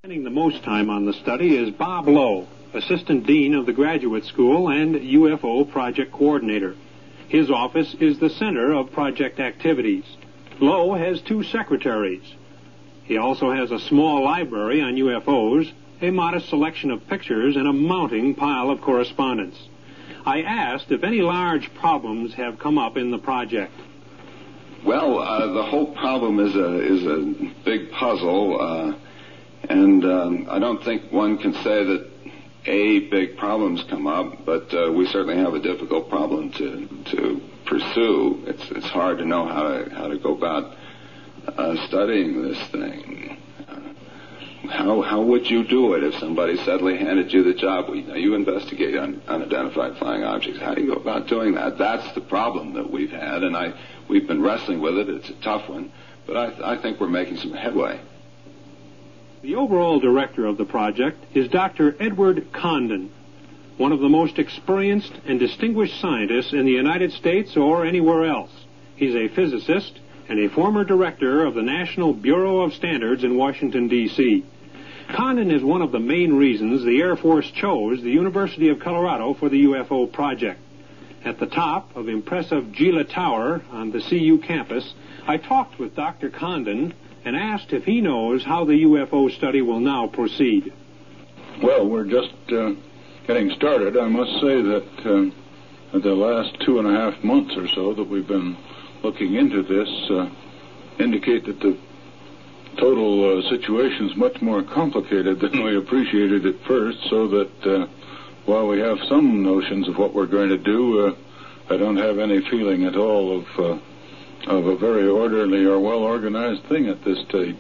Spending the most time on the study is Bob Lowe, Assistant Dean of the Graduate School and UFO Project Coordinator. His office is the center of project activities. Lowe has 2 secretaries. He also has a small library on UFOs, a modest selection of pictures, and a mounting pile of correspondence. I asked if any large problems have come up in the project. Well, the whole problem is a big puzzle, and I don't think one can say that big problems come up, but we certainly have a difficult problem to pursue. It's hard to know how to go about studying this thing. How would you do it if somebody suddenly handed you the job? You investigate unidentified flying objects. How do you go about doing that? That's the problem that we've had, and we've been wrestling with it. It's a tough one, but I think we're making some headway. The overall director of the project is Dr. Edward Condon, one of the most experienced and distinguished scientists in the United States or anywhere else. He's a physicist and a former director of the National Bureau of Standards in Washington, D.C. Condon is one of the main reasons the Air Force chose the University of Colorado for the UFO project. At the top of impressive Gila Tower on the CU campus, I talked with Dr. Condon and asked if he knows how the UFO study will now proceed. Well, we're just getting started. I must say that the last 2.5 months or so that we've been looking into this indicate that the total situation is much more complicated than we appreciated at first, so that while we have some notions of what we're going to do, I don't have any feeling at all of a very orderly or well-organized thing at this stage.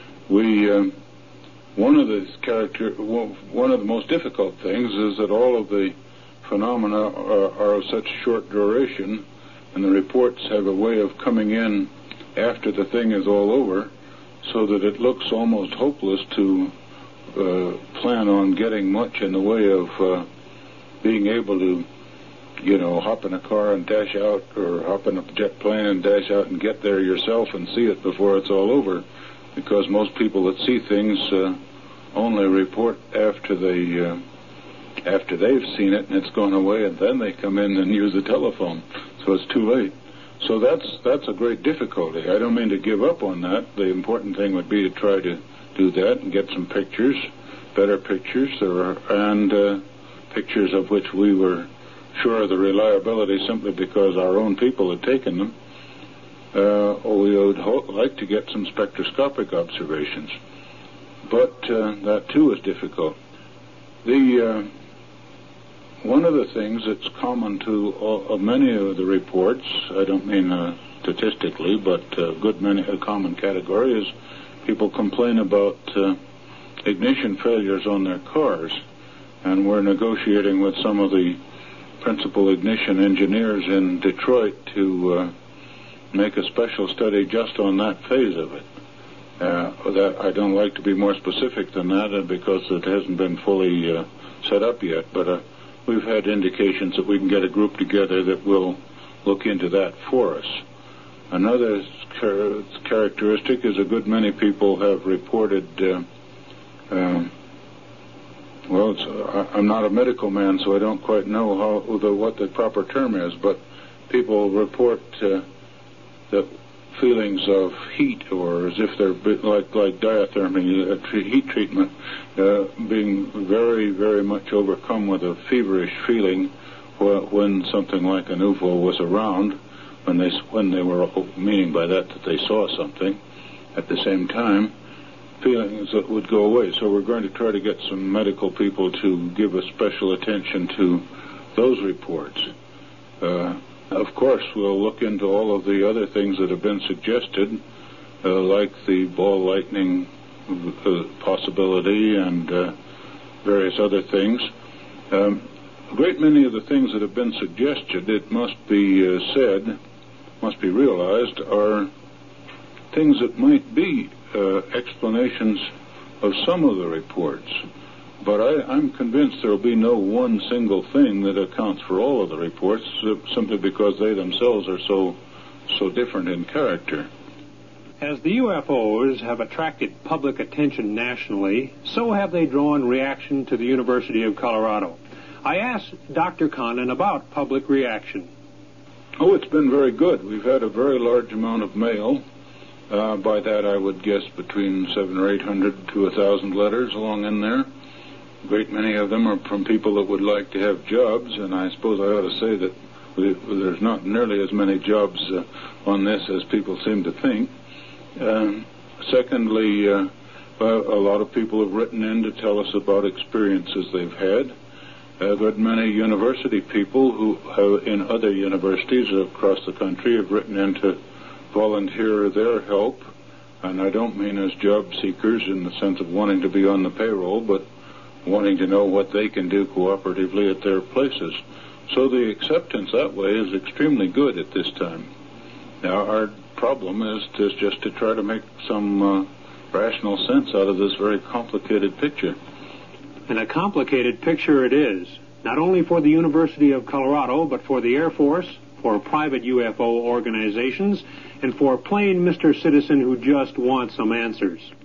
One of the most difficult things is that all of the phenomena are of such short duration, and the reports have a way of coming in after the thing is all over, so that it looks almost hopeless to plan on getting much in the way of being able to, hop in a car and dash out, or hop in a jet plane and dash out and get there yourself and see it before it's all over, because most people that see things only report after they've seen it and it's gone away, and then they come in and use the telephone, so it's too late. So that's a great difficulty. I don't mean to give up on that. The important thing would be to try to do that and get some pictures, better pictures, and pictures of which we were sure of the reliability simply because our own people had taken them. We would like to get some spectroscopic observations, but that too is difficult. One of the things that's common to many of the reports, I don't mean statistically, but a common category, is people complain about ignition failures on their cars, and we're negotiating with some of the principal ignition engineers in Detroit to make a special study just on that phase of it. That I don't like to be more specific than that because it hasn't been fully set up yet, but we've had indications that we can get a group together that will look into that for us. Another characteristic is a good many people have reported, I'm not a medical man, so I don't quite know what the proper term is, but people report that feelings of heat, or as if they're like diathermy, heat treatment, being very, very much overcome with a feverish feeling when something like an UFO was around, when they were meaning by that they saw something. At the same time, feelings that would go away. So we're going to try to get some medical people to give a special attention to those reports. Of course, we'll look into all of the other things that have been suggested, like the ball lightning possibility and various other things. A great many of the things that have been suggested, it must be must be realized, are things that might be explanations of some of the reports. But I'm convinced there will be no one single thing that accounts for all of the reports, simply because they themselves are so different in character. As the UFOs have attracted public attention nationally, so have they drawn reaction to the University of Colorado. I asked Dr. Condon about public reaction. Oh, it's been very good. We've had a very large amount of mail. By that, I would guess between 700 or 800 to 1,000 letters along in there. A great many of them are from people that would like to have jobs, and I suppose I ought to say that there's not nearly as many jobs on this as people seem to think. Secondly, a lot of people have written in to tell us about experiences they've had. A good many university people who have, in other universities across the country, have written in to volunteer their help, and I don't mean as job seekers in the sense of wanting to be on the payroll, but wanting to know what they can do cooperatively at their places. So the acceptance that way is extremely good at this time. Now, our problem is just to try to make some rational sense out of this very complicated picture. And a complicated picture it is, not only for the University of Colorado, but for the Air Force, for private UFO organizations, and for plain Mr. Citizen who just wants some answers.